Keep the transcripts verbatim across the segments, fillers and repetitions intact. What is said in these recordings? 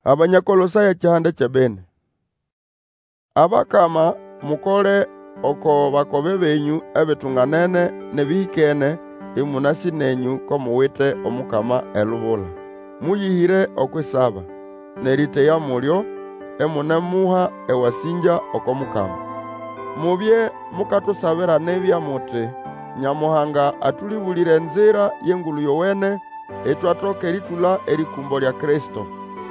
Abanyakolosaya cyande cyabene. Abakama mukole oko bakobe benyu ebitunganene nebihikene imunasi nenyu ko muwite omukama elubula. Muyihire okwisaba neriteya mulyo emunemuha ewasinja oko mukama. Mubye mukatusabira nebya muti Nyamuhanga atulibulire nzira yengulu yowene etwatoka eritula erikumbo lya Kristo.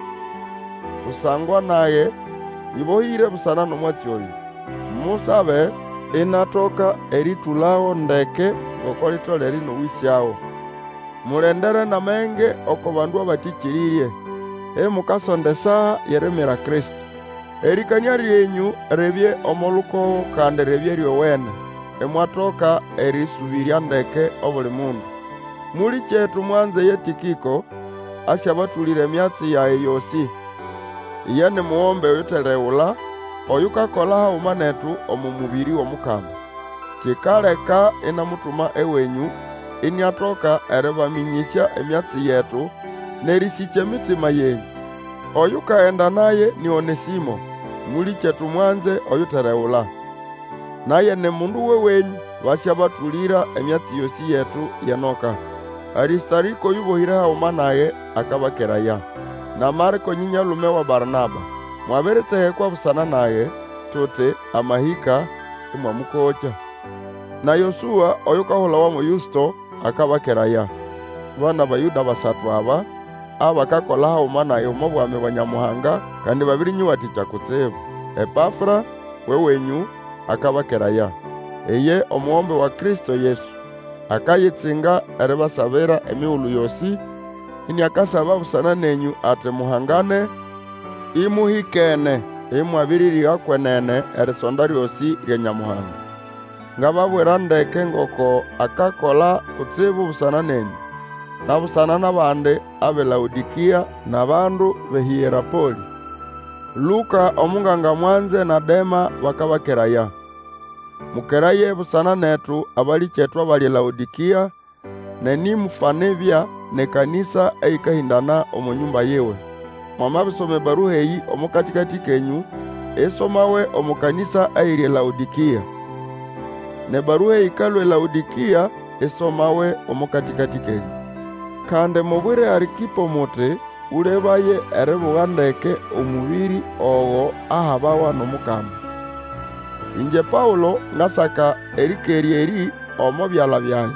Usangwa naye ibohire busana nomwati oyu. Musabe inatoka eritulao ndeke gokolitole lino wisiao. Mulendere na menge oko bandu abatikiririe. E mukasondesa yeremera Kristo. Erikanya ryenyu rebye omoluko kandi rebye ryowene. Emwatoka erisubiria ndeke obuli mundu. Muli chetu mwanze ye Tikiko ashabatulire myatsi yae yosi. Iye ni muombe oyutereula oyukakola hauma netu omumubiri w'omukama. Kikaleka inamutuma ewenyu inyatoka erebaminyisya emyatsi yetu nerisiche mitima yenyu. Oyukaenda naye ni Onesimo muli chetu mwanze oyutereula. Naye ne mundu wewenyu bashabatulira emyatsi yosi yetu yenoka. Aristariko yubohire hauma naye akabakeraya. Na Marko nyinyalume wa Barnaba mwaberetehe kwa busana naye tote amahika imwamukocha. Na Yosua oyukahula wa Yusto akabakeraya. Bana bayuda basatu aba abakakola hauma naye omu bwami bwa Nyamuhanga kandi babiri nyiwatikya kutsibu. Epafra wewenyu akabakeraya. Eye omuombe wa Kristo Yesu akayitsinga erebasabira emiulu yosi ini akasaba busana nenyu ate muhangane imuhikene imwabiririga kwenene erisonda ryosi rya Nyamuhanga. Ngababwera ndeke ngoko akakola kutsibu busana nenyu na busana n'abandi abe Laodikia na bandu behiyerapoli. Luka omunganga mwanze na Dema bakabakeraya. Mukeraye busana netu abali chetu abali Laodikia neni mufanebya ne kanisa eikahindana omu nyumba yewe. Mama bisome baruha eyi omukatikati kenyu esomawe omu kanisa eiri Laodikia. Ne baruha ikalwe Laodikia esomawe omukatikati kenyu. Kande mubwire Arikipo muti ulebaye erebuwandeke omubiri owo ahabawa n'omukama. Inje Paulo ngasaka erikeri eri omu byala byaye.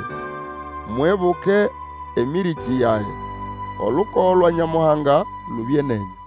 Mwebuke emiriki yaye. Oluko lwa Nyamuhanga lubye nenyu.